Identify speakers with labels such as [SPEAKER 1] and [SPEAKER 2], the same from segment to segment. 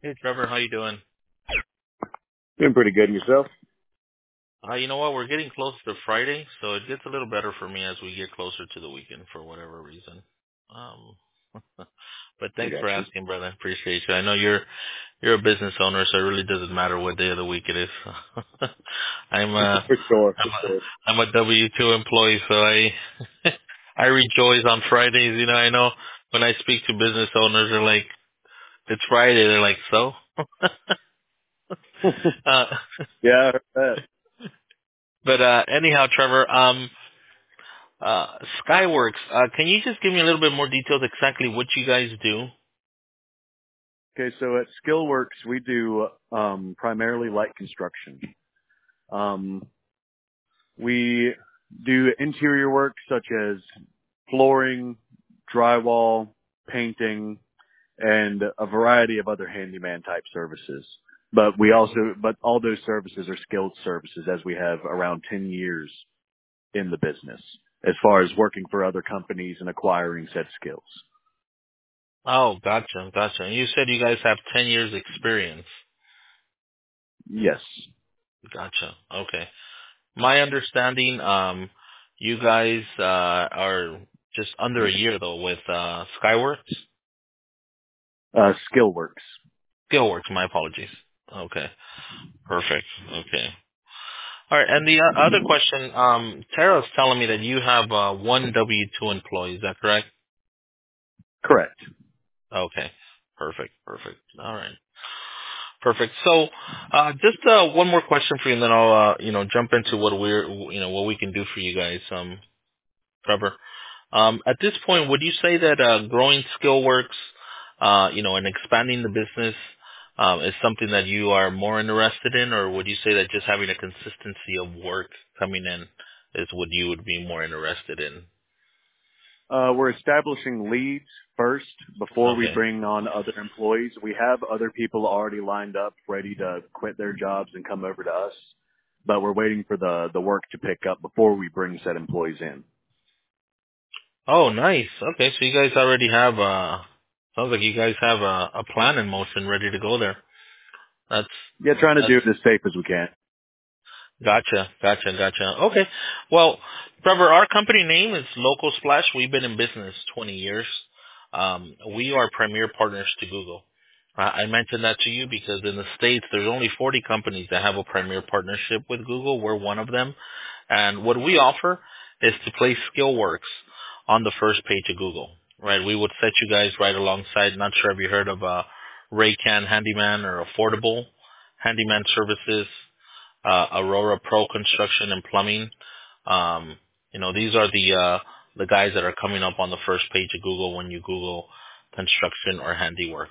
[SPEAKER 1] Hey Trevor, how you doing?
[SPEAKER 2] Doing pretty good. And yourself?
[SPEAKER 1] You know what? We're getting close to Friday, so it gets a little better for me as we get closer to the weekend for whatever reason. Um, but
[SPEAKER 2] I
[SPEAKER 1] thanks
[SPEAKER 2] got
[SPEAKER 1] for
[SPEAKER 2] you.
[SPEAKER 1] asking, brother. Appreciate you. I know you're a business owner, so it really doesn't matter what day of the week it is. I'm a
[SPEAKER 2] For sure.
[SPEAKER 1] I'm a W-2 employee, so I I rejoice on Fridays. I know when I speak to business owners, they're like, "It's Friday." They're like, "So." uh,
[SPEAKER 2] Yeah, I heard that.
[SPEAKER 1] but anyhow, Trevor. Skyworks, can you just give me a little bit more details exactly what you guys do?
[SPEAKER 2] Okay, so at Skillworks, we do primarily light construction. Um, we do interior work such as flooring, drywall, painting, and a variety of other handyman type services. But all those services are skilled services as we have around 10 years in the business as far as working for other companies and acquiring said skills.
[SPEAKER 1] Oh, gotcha. And you said you guys have 10 years experience.
[SPEAKER 2] Yes.
[SPEAKER 1] Gotcha. Okay. My understanding, you guys are just under a year though with Skyworks?
[SPEAKER 2] Skillworks.
[SPEAKER 1] Skillworks, my apologies. Okay. Perfect. Okay. All right. And the other question, Tara's telling me that you have one W-2 employee. Is that correct?
[SPEAKER 2] Correct.
[SPEAKER 1] Okay. Perfect. All right. Perfect. So, just one more question for you, and then I'll, jump into what we can do for you guys, Trevor. At this point, would you say that growing SkillWorks, and expanding the business, is something that you are more interested in, or would you say that just having a consistency of work coming in is what you would be more interested in?
[SPEAKER 2] We're establishing leads first before we
[SPEAKER 1] Okay.
[SPEAKER 2] bring on other employees. We have other people already lined up, ready to quit their jobs and come over to us, but we're waiting for the work to pick up before we bring said employees in.
[SPEAKER 1] Oh, nice. Okay, so you guys already have sounds like you guys have a plan in motion ready to go there. That's
[SPEAKER 2] Yeah, trying to
[SPEAKER 1] that's
[SPEAKER 2] do it as safe as we can.
[SPEAKER 1] gotcha. Okay. Well, Trevor, our company name is Local Splash. We've been in business 20 years. We are premier partners to Google. I mentioned that to you because in the States, there's only 40 companies that have a premier partnership with Google. We're one of them. And what we offer is to place SkillWorks on the first page of Google, right? We would set you guys right alongside, not sure if you heard of Raycan Handyman or Affordable Handyman Services, Aurora Pro Construction and Plumbing. These are the guys that are coming up on the first page of Google when you Google construction or handiwork.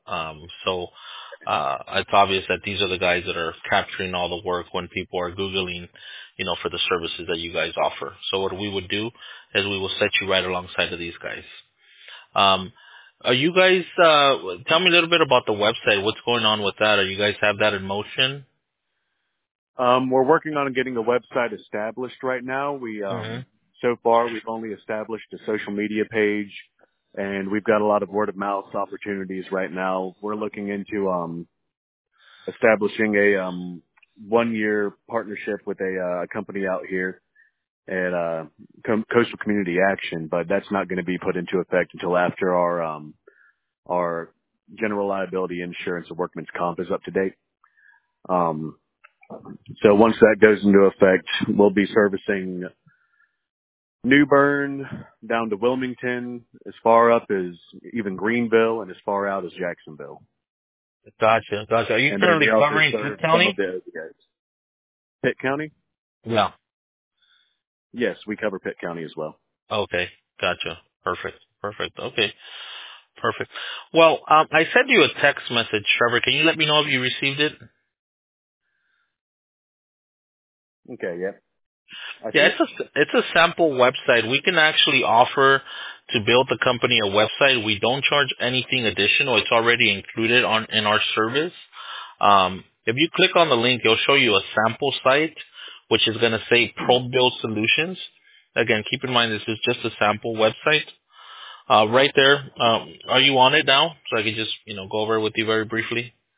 [SPEAKER 1] It's obvious that these are the guys that are capturing all the work when people are Googling, for the services that you guys offer. So what we would do is we will set you right alongside of these guys. Are you guys, tell me a little bit about the website. What's going on with that? Are you guys have that in motion?
[SPEAKER 2] We're working on getting a website established right now.
[SPEAKER 1] Hmm.
[SPEAKER 2] So far we've only established a social media page and we've got a lot of word of mouth opportunities right now. We're looking into, establishing a, 1 year partnership with a company out here at, Coastal Community Action, but that's not going to be put into effect until after our general liability insurance and workman's comp is up to date. Um, So once that goes into effect, we'll be servicing New Bern down to Wilmington, as far up as even Greenville and as far out as Jacksonville.
[SPEAKER 1] Gotcha. Are you
[SPEAKER 2] And then
[SPEAKER 1] currently
[SPEAKER 2] we also
[SPEAKER 1] covering
[SPEAKER 2] serve
[SPEAKER 1] Pitt
[SPEAKER 2] some of
[SPEAKER 1] County?
[SPEAKER 2] the other guys. Pitt County?
[SPEAKER 1] Yeah.
[SPEAKER 2] Yes, we cover Pitt County as well.
[SPEAKER 1] Okay. Gotcha. Perfect. Okay. Perfect. Well, I sent you a text message, Trevor. Can you let me know if you received it?
[SPEAKER 2] Okay, yeah. I see
[SPEAKER 1] Yeah,
[SPEAKER 2] it.
[SPEAKER 1] it's a sample website. We can actually offer to build the company a website. We don't charge anything additional. It's already included in our service. If you click on the link, it'll show you a sample site, which is going to say Pro Build Solutions. Again, keep in mind this is just a sample website. Right there, are you on it now? So I can just go over it with you very briefly.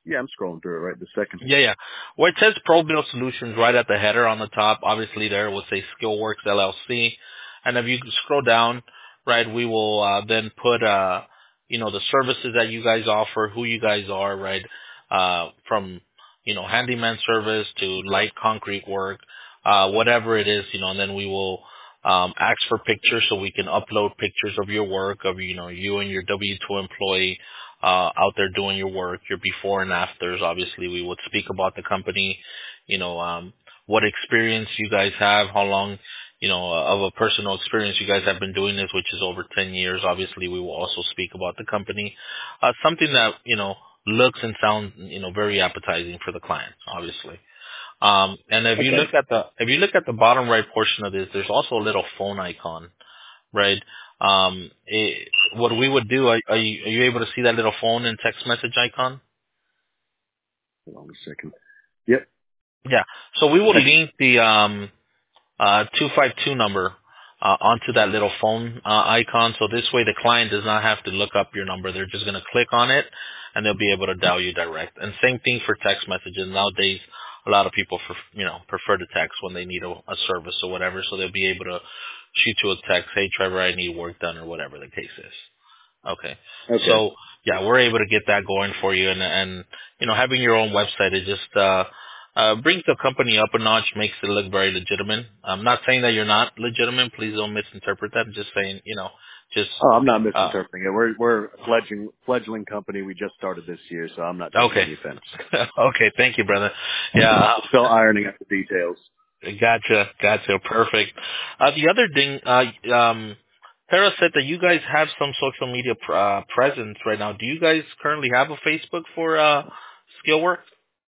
[SPEAKER 2] Yeah, I'm scrolling through it right this second.
[SPEAKER 1] Yeah. Where it says Pro Build Solutions right at the header on the top, obviously there will say Skillworks LLC. And if you scroll down, right, we will then put, the services that you guys offer, who you guys are, right, from, handyman service to light concrete work, whatever it is, and then we will ask for pictures so we can upload pictures of your work, of, you and your W-2 employee out there doing your work, your before and afters. Obviously, we would speak about the company, what experience you guys have, how long, of a personal experience you guys have been doing this, which is over 10 years. Obviously, we will also speak about the company, something that, looks and sounds, very appetizing for the client, obviously. And if you
[SPEAKER 2] Okay.
[SPEAKER 1] look at the bottom right portion of this, there's also a little phone icon, right? What we would do, are you able to see that little phone and text message icon?
[SPEAKER 2] Hold on a second. Yep.
[SPEAKER 1] Yeah. So we will link the 252 number onto that little phone icon. So this way the client does not have to look up your number. They're just going to click on it and they'll be able to dial you direct. And same thing for text messages. Nowadays, a lot of people, prefer to text when they need a service or whatever. So they'll be able to shoot you a text, hey, Trevor, I need work done or whatever the case is. Okay.
[SPEAKER 2] Okay.
[SPEAKER 1] So yeah, we're able to get that going for you, and having your own website, it just brings the company up a notch, makes it look very legitimate. I'm not saying that you're not legitimate. Please don't misinterpret that. I'm just saying, just
[SPEAKER 2] Oh, I'm not
[SPEAKER 1] uh,
[SPEAKER 2] misinterpreting it. We're a fledgling company. We just started this year, so I'm not taking
[SPEAKER 1] okay.
[SPEAKER 2] any offense.
[SPEAKER 1] Okay, thank you, brother. Yeah,
[SPEAKER 2] Still ironing out the details.
[SPEAKER 1] gotcha, perfect. The other thing, Tara said that you guys have some social media presence right now. Do you guys currently have a Facebook for Skillwork?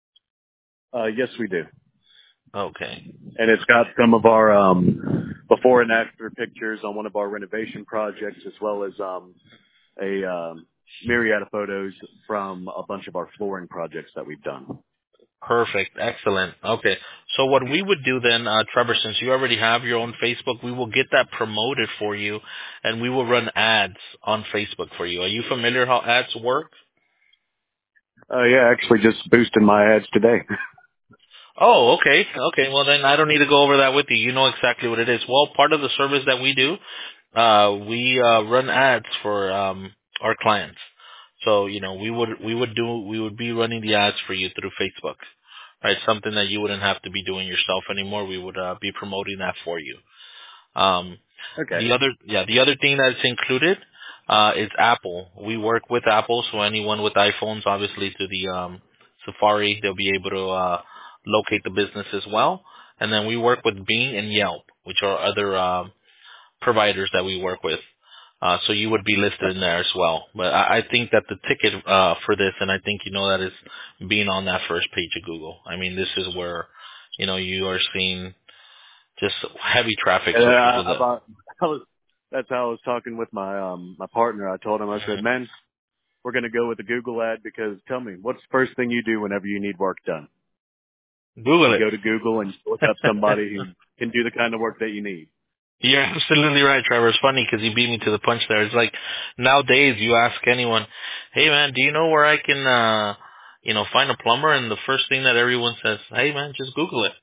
[SPEAKER 2] Yes, we do.
[SPEAKER 1] Okay.
[SPEAKER 2] And it's got some of our before and after pictures on one of our renovation projects, as well as a myriad of photos from a bunch of our flooring projects that we've done.
[SPEAKER 1] Perfect. Excellent. Okay. So what we would do then, Trevor, since you already have your own Facebook, we will get that promoted for you and we will run ads on Facebook for you. Are you familiar how ads work?
[SPEAKER 2] Yeah, actually just boosted my ads today.
[SPEAKER 1] Oh, okay. Okay. Well, then I don't need to go over that with you. You know exactly what it is. Well, part of the service that we do, we run ads for our clients. So, we would be running the ads for you through Facebook. Right? Something that you wouldn't have to be doing yourself anymore. We would be promoting that for you. Um,
[SPEAKER 2] Okay.
[SPEAKER 1] the other thing that's included is Apple. We work with Apple, so anyone with iPhones, obviously through the Safari, they'll be able to locate the business as well. And then we work with Bing and Yelp, which are other providers that we work with. So you would be listed in there as well. But I think that the ticket for this, and I think you know that, is being on that first page of Google. I mean, this is where you are seeing just heavy traffic.
[SPEAKER 2] And
[SPEAKER 1] So people
[SPEAKER 2] that's how I was talking with my partner. I told him, I said, man, we're going to go with the Google ad because tell me, what's the first thing you do whenever you need work done?
[SPEAKER 1] Google
[SPEAKER 2] You
[SPEAKER 1] it.
[SPEAKER 2] go to Google and look up somebody who can do the kind of work that you need.
[SPEAKER 1] You're absolutely right, Trevor. It's funny because you beat me to the punch there. It's like nowadays you ask anyone, hey man, do you know where I can, find a plumber? And the first thing that everyone says, hey man, just Google it.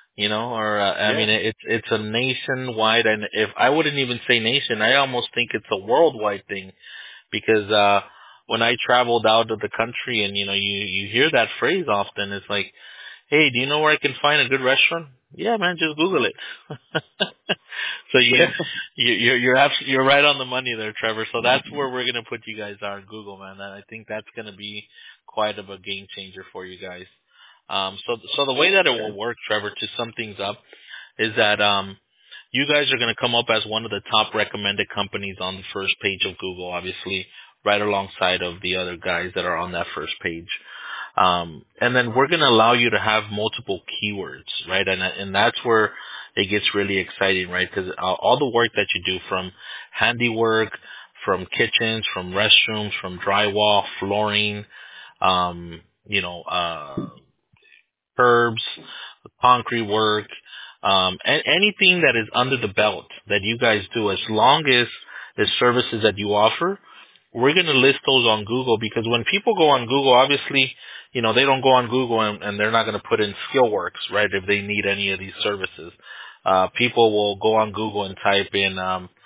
[SPEAKER 1] I
[SPEAKER 2] Yeah.
[SPEAKER 1] mean, it's a nationwide, and if I wouldn't even say nation, I almost think it's a worldwide thing because, when I traveled out of the country and, you hear that phrase often, it's like, hey, do you know where I can find a good restaurant? Yeah, man, just Google it. So
[SPEAKER 2] Yeah.
[SPEAKER 1] you're right on the money there, Trevor. So that's where we're gonna put you guys on Google, man. And I think that's gonna be quite of a game changer for you guys. So the way that it will work, Trevor, to sum things up, is that you guys are gonna come up as one of the top recommended companies on the first page of Google, obviously, right alongside of the other guys that are on that first page. And then we're going to allow you to have multiple keywords, right? And that's where it gets really exciting, right? Because all the work that you do, from handiwork, from kitchens, from restrooms, from drywall, flooring, um, you know, uh, curbs, concrete work, anything that is under the belt that you guys do, as long as the services that you offer we're going to list those on Google, because when people go on Google, obviously, they don't go on Google and they're not going to put in SkillWorks, right, if they need any of these services. People will go on Google and type in,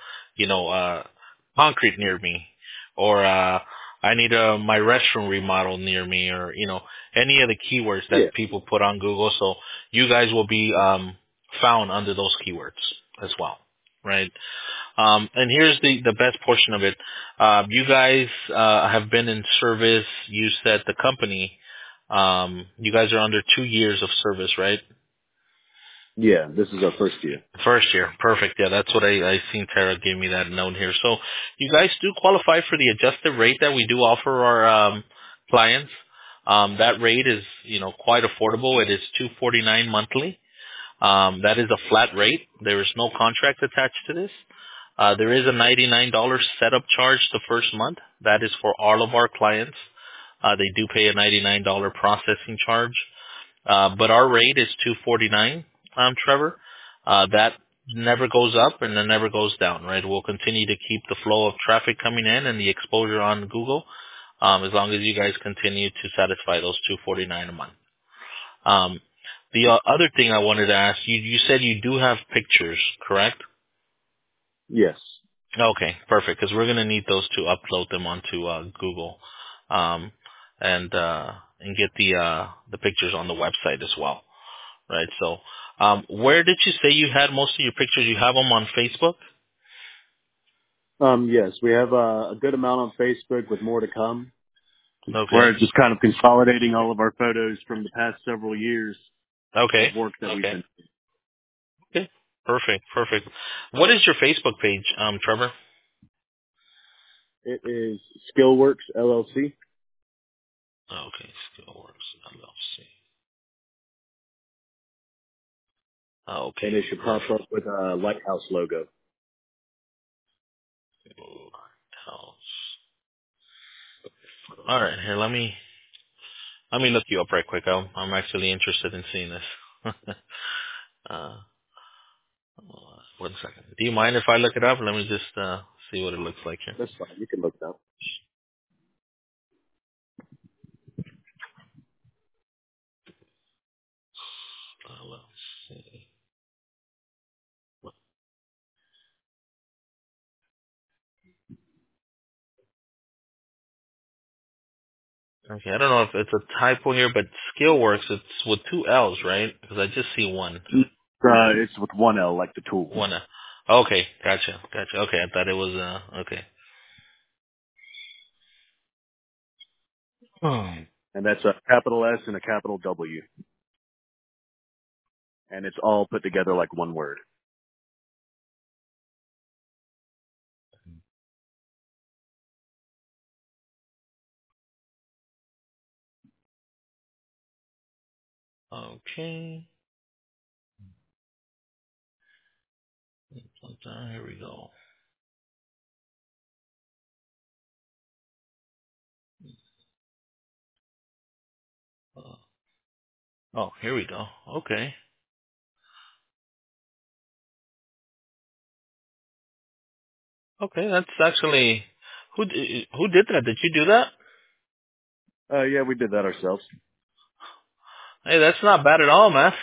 [SPEAKER 1] concrete near me, or I need my restroom remodeled near me, or, any of the keywords that people put on Google. So you guys will be found under those keywords as well, right? And here's the best portion of it. You guys have been in service. You said the company, you guys are under 2 years of service, right?
[SPEAKER 2] Yeah, this is our first year.
[SPEAKER 1] First year. Perfect. Yeah, that's what I seen Tara gave me that note here. So you guys do qualify for the adjusted rate that we do offer our clients. That rate is, quite affordable. It is $249 monthly. That is a flat rate. There is no contract attached to this. There is a $99 setup charge the first month. That is for all of our clients. They do pay a $99 processing charge. But our rate is $249, Trevor. That never goes up and it never goes down, right? We'll continue to keep the flow of traffic coming in and the exposure on Google, as long as you guys continue to satisfy those $249 a month. The other thing I wanted to ask you, you said you do have pictures, correct?
[SPEAKER 2] Yes.
[SPEAKER 1] Okay, perfect. Because we're going to need those to upload them onto Google, and get the pictures on the website as well, right? So, where did you say you had most of your pictures? You have them on Facebook?
[SPEAKER 2] Yes, we have a good amount on Facebook with more to come.
[SPEAKER 1] Okay.
[SPEAKER 2] We're just kind of consolidating all of our photos from the past several years
[SPEAKER 1] Okay.
[SPEAKER 2] of work that we've been.
[SPEAKER 1] Okay. Perfect. What is your Facebook page, Trevor?
[SPEAKER 2] It is Skillworks LLC.
[SPEAKER 1] Okay, Skillworks LLC. Okay.
[SPEAKER 2] And it should pop up with a Lighthouse logo.
[SPEAKER 1] Lighthouse. All right, here, let me look you up right quick. I'm actually interested in seeing this. uh, 1 second. Do you mind if I look it up? Let me just see what it looks like here.
[SPEAKER 2] That's fine. You can look it up.
[SPEAKER 1] Let's see. Okay, I don't know if it's a typo here, but Skillworks, it's with 2 L's, right? Because I just see one.
[SPEAKER 2] It's with one L, like the tool.
[SPEAKER 1] One L. Okay, gotcha. Okay, I thought it was, okay. Hmm.
[SPEAKER 2] And that's a capital S and a capital W. And it's all put together like one word.
[SPEAKER 1] Okay. Here we go. Oh, here we go. Okay. Okay, that's actually, who did that? Did you do that?
[SPEAKER 2] Yeah, we did that ourselves.
[SPEAKER 1] Hey, that's not bad at all, man.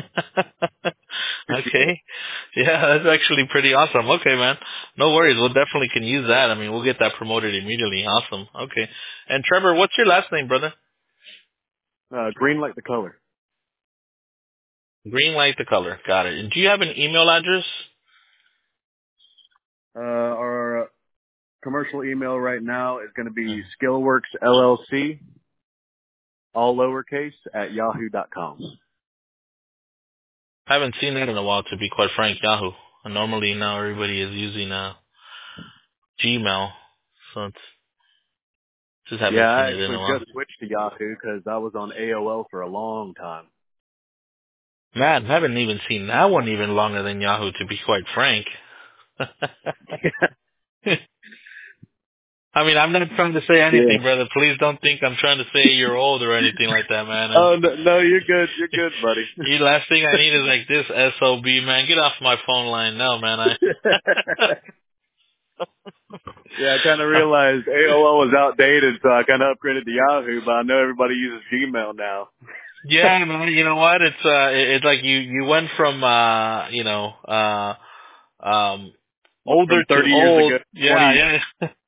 [SPEAKER 1] Okay. Yeah, that's actually pretty awesome. Okay, man. No worries. We'll definitely can use that. I mean, we'll get that promoted immediately. Awesome. Okay. And Trevor, what's your last name, brother?
[SPEAKER 2] Green like the color.
[SPEAKER 1] Green like the color. Got it. And do you have an email address?
[SPEAKER 2] Our commercial email right now is going to be Skillworks LLC, all lowercase, at yahoo.com.
[SPEAKER 1] I haven't seen that in a while, to be quite frank, Yahoo. And normally now everybody is using Gmail, so it's just haven't
[SPEAKER 2] Yeah,
[SPEAKER 1] seen
[SPEAKER 2] I
[SPEAKER 1] it in
[SPEAKER 2] actually
[SPEAKER 1] a while.
[SPEAKER 2] just switched to Yahoo because I was on AOL for a long time.
[SPEAKER 1] Man, I haven't even seen that one even longer than Yahoo, to be quite frank. I mean, I'm not trying to say
[SPEAKER 2] Yeah.
[SPEAKER 1] anything, brother. Please don't think I'm trying to say you're old or anything like that, man.
[SPEAKER 2] Oh, no, you're good. You're good, buddy.
[SPEAKER 1] The last thing I need is like this SOB, man. Get off my phone line now, man.
[SPEAKER 2] Yeah, I kind of realized AOL was outdated, so I kind of upgraded to Yahoo, but I know everybody uses Gmail now.
[SPEAKER 1] Yeah, man. You know what? It's like you went from
[SPEAKER 2] From
[SPEAKER 1] older to
[SPEAKER 2] 30 years
[SPEAKER 1] old.
[SPEAKER 2] ago,
[SPEAKER 1] Yeah,
[SPEAKER 2] 20.
[SPEAKER 1] yeah.